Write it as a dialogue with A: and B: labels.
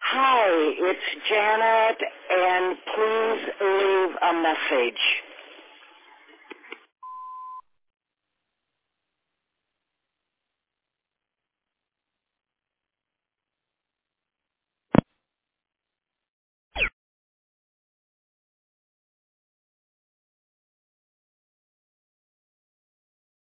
A: Hi, it's Janet, and please leave a message.